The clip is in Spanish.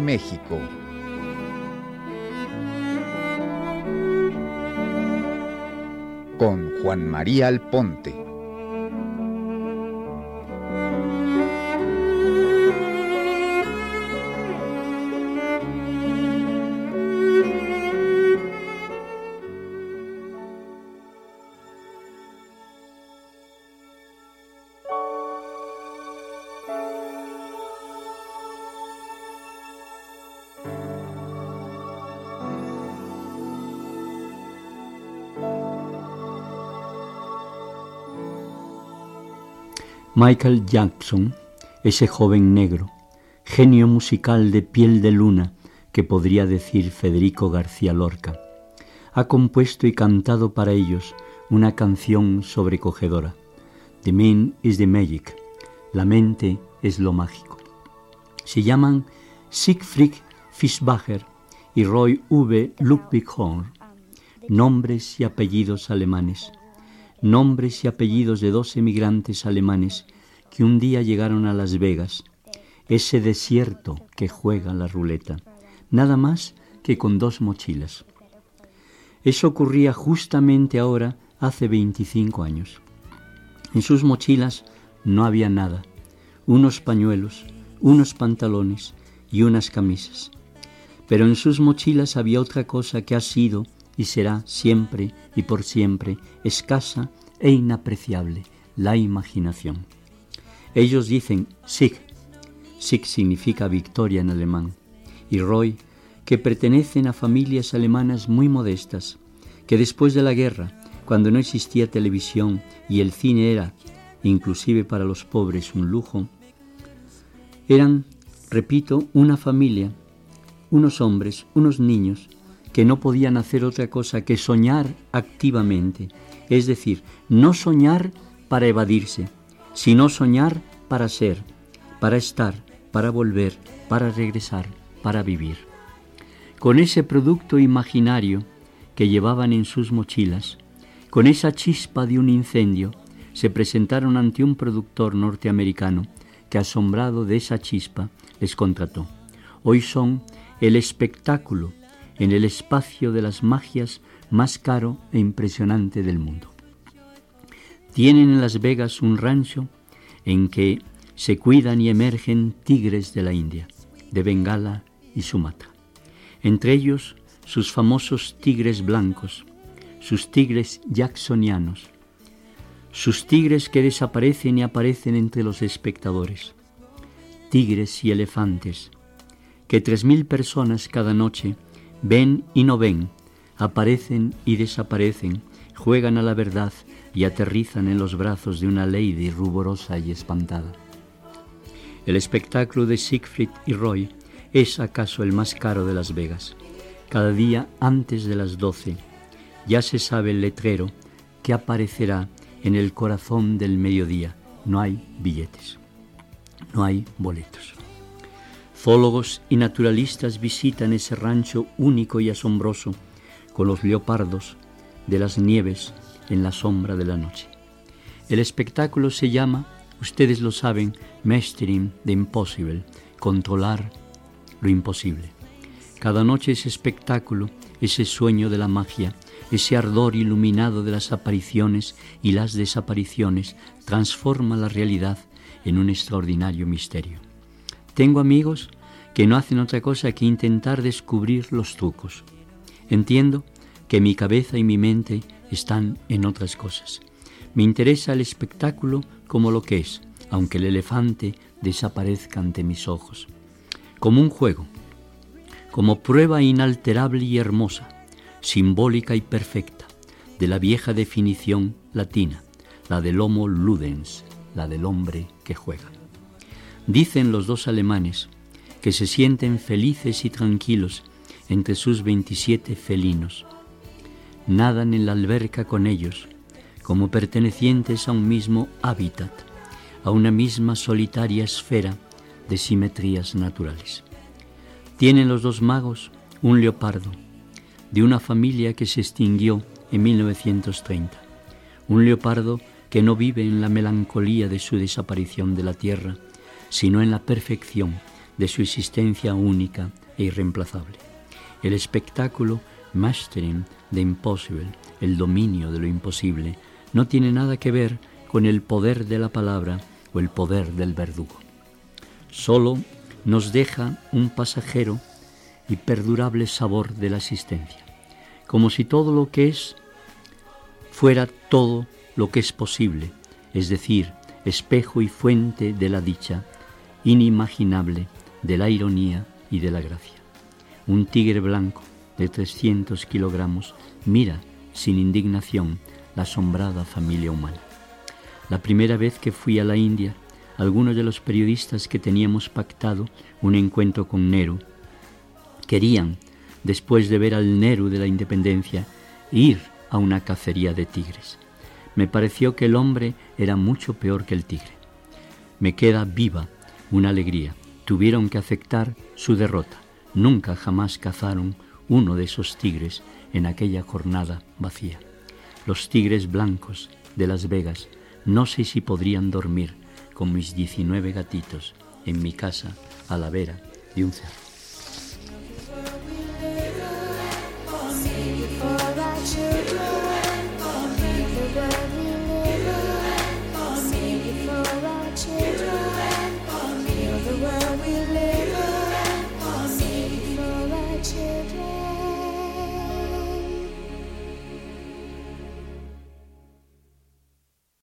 México. Con Juan María Alponte. Michael Jackson, ese joven negro, genio musical de piel de luna que podría decir Federico García Lorca, ha compuesto y cantado para ellos una canción sobrecogedora. The Mind is the Magic, la mente es lo mágico. Se llaman Siegfried Fischbacher y Roy V. Ludwighorn, nombres y apellidos alemanes. Nombres y apellidos de 2 emigrantes alemanes que un día llegaron a Las Vegas, ese desierto que juega la ruleta, nada más que con 2 mochilas. Eso ocurría justamente ahora, hace 25 años. En sus mochilas no había nada, unos pañuelos, unos pantalones y unas camisas. Pero en sus mochilas había otra cosa que ha sido y será siempre y por siempre escasa e inapreciable: la imaginación. Ellos dicen Sieg. Sieg significa victoria en alemán. Y Roy, que pertenecen a familias alemanas muy modestas, que después de la guerra, cuando no existía televisión y el cine era, inclusive para los pobres, un lujo, eran, repito, una familia, unos hombres, unos niños, que no podían hacer otra cosa que soñar activamente, es decir, no soñar para evadirse, sino soñar para ser, para estar, para volver, para regresar, para vivir. Con ese producto imaginario que llevaban en sus mochilas, con esa chispa de un incendio, se presentaron ante un productor norteamericano que, asombrado de esa chispa, les contrató. Hoy son el espectáculo en el espacio de las magias más caro e impresionante del mundo. Tienen en Las Vegas un rancho en que se cuidan y emergen tigres de la India, de Bengala y Sumatra. Entre ellos, sus famosos tigres blancos, sus tigres jacksonianos, sus tigres que desaparecen y aparecen entre los espectadores, tigres y elefantes, que 3.000 personas cada noche ven y no ven, aparecen y desaparecen, juegan a la verdad y aterrizan en los brazos de una lady ruborosa y espantada. El espectáculo de Siegfried y Roy es acaso el más caro de Las Vegas. Cada día antes de las 12 ya se sabe el letrero que aparecerá en el corazón del mediodía. No hay billetes, no hay boletos. Zoólogos y naturalistas visitan ese rancho único y asombroso con los leopardos de las nieves en la sombra de la noche. El espectáculo se llama, ustedes lo saben, Mastering the Impossible, controlar lo imposible. Cada noche ese espectáculo, ese sueño de la magia, ese ardor iluminado de las apariciones y las desapariciones, transforma la realidad en un extraordinario misterio. Tengo amigos que no hacen otra cosa que intentar descubrir los trucos. Entiendo que mi cabeza y mi mente están en otras cosas. Me interesa el espectáculo como lo que es, aunque el elefante desaparezca ante mis ojos. Como un juego, como prueba inalterable y hermosa, simbólica y perfecta, de la vieja definición latina, la del homo ludens, la del hombre que juega. Dicen los 2 alemanes que se sienten felices y tranquilos entre sus 27 felinos. Nadan en la alberca con ellos, como pertenecientes a un mismo hábitat, a una misma solitaria esfera de simetrías naturales. Tienen los 2 magos un leopardo, de una familia que se extinguió en 1930, un leopardo que no vive en la melancolía de su desaparición de la tierra, sino en la perfección de su existencia única e irreemplazable. El espectáculo Mastering the Impossible, el dominio de lo imposible, no tiene nada que ver con el poder de la palabra o el poder del verdugo. Solo nos deja un pasajero y perdurable sabor de la existencia, como si todo lo que es fuera todo lo que es posible, es decir, espejo y fuente de la dicha, inimaginable, de la ironía y de la gracia. Un tigre blanco de 300 kilogramos mira sin indignación la asombrada familia humana. La primera vez que fui a la India, algunos de los periodistas que teníamos pactado un encuentro con Nehru querían, después de ver al Nehru de la independencia, ir a una cacería de tigres. Me pareció que el hombre era mucho peor que el tigre. Me queda viva una alegría. Tuvieron que aceptar su derrota. Nunca jamás cazaron uno de esos tigres en aquella jornada vacía. Los tigres blancos de Las Vegas, no sé si podrían dormir con mis 19 gatitos en mi casa a la vera de un cerro.